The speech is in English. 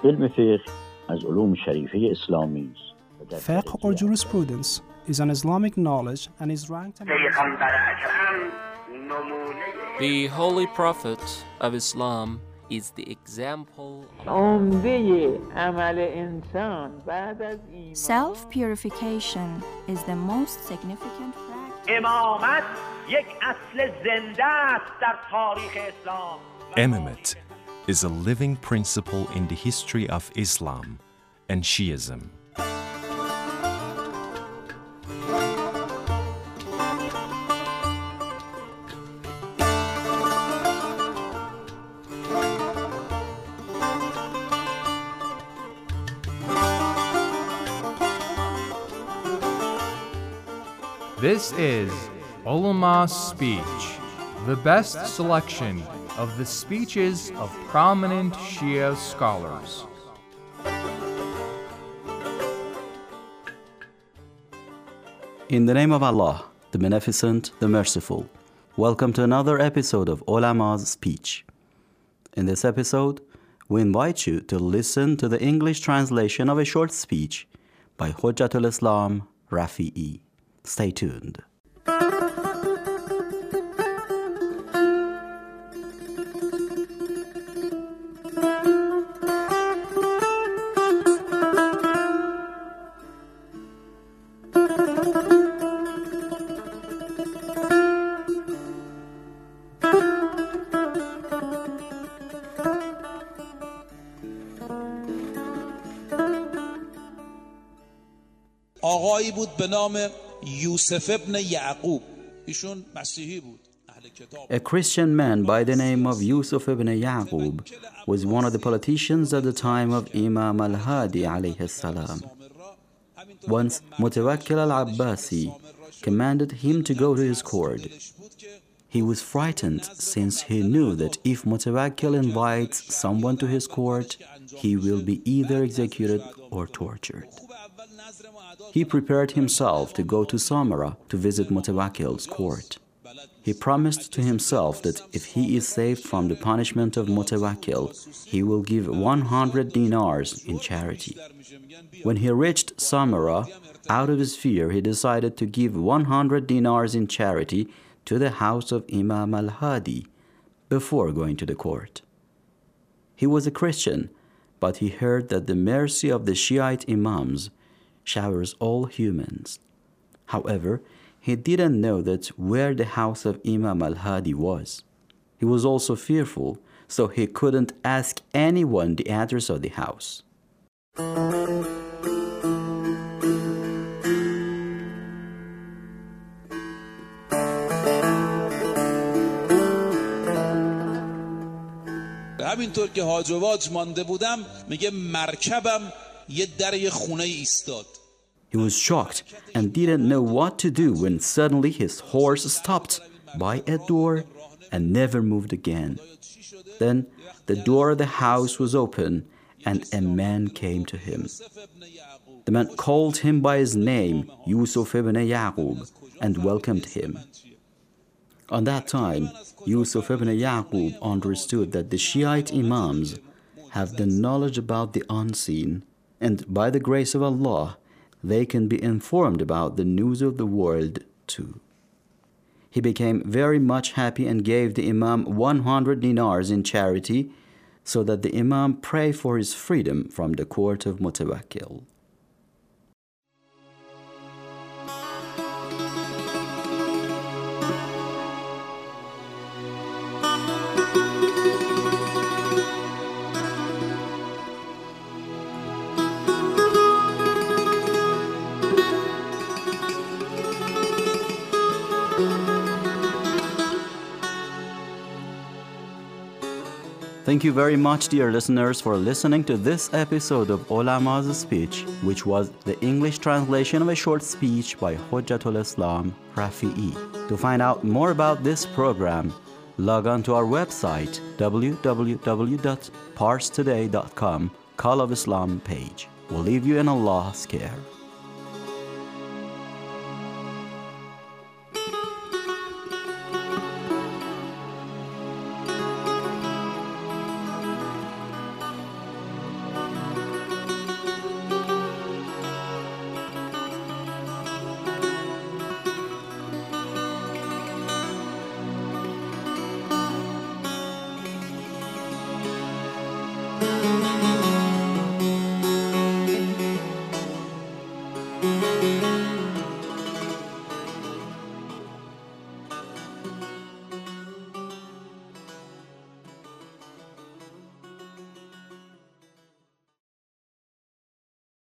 علم فقه از علوم شریفه اسلامی است. Fiqh or jurisprudence is an Islamic knowledge and is ranked The Holy Prophet of Islam is the example Self-purification is the most significant practice. Imamate is a living principle in the history of Islam and Shiism. This is Ulama's Speech, the best selection of the speeches of prominent Shia scholars. In the name of Allah, the Beneficent, the Merciful, welcome to another episode of Ulama's Speech. In this episode, we invite you to listen to the English translation of a short speech by Hujjatul Islam Rafi'i. Stay tuned. آقایی بود به نام یوسف ابن یعقوب. ایشون مسیحی بود. A Christian man by the name of Yusuf ibn Yaqub was one of the politicians at the time of Imam al-Hadi alayhi salam. Once Mutawakkil al-Abbasi commanded him to go to his court. He was frightened since he knew that if Mutawakkil invites someone to his court, he will be either executed or tortured. He prepared himself to go to Samara to visit Mutawakkil's court. He promised to himself that if he is saved from the punishment of Mutawakkil, he will give 100 dinars in charity. When he reached Samara, out of his fear, he decided to give 100 dinars in charity to the house of Imam al-Hadi before going to the court. He was a Christian, but he heard that the mercy of the Shiite Imams showers all humans. However, he didn't know that where the house of Imam al-Hadi was. He was also fearful, so he couldn't ask anyone the address of the house. همینطور که هاج و واج مانده بودم میگه مرکبم یه در خونه ایستاد. He was shocked and didn't know what to do when suddenly his horse stopped by a door and never moved again. Then the door of the house was open and a man came to him. The man called him by his name, Yusuf ibn Yaqub, and welcomed him. On that time, Yusuf ibn Yaqub understood that the Shiite Imams have the knowledge about the unseen, and by the grace of Allah, they can be informed about the news of the world too. He became very much happy and gave the Imam 100 dinars in charity so that the Imam pray for his freedom from the court of Mutawakkil. Thank you very much, dear listeners, for listening to this episode of Ulama's Speech, which was the English translation of a short speech by Hujjatul Islam Rafi'i. To find out more about this program, log on to our website www.parstoday.com, Call of Islam page. We'll leave you in Allah's care.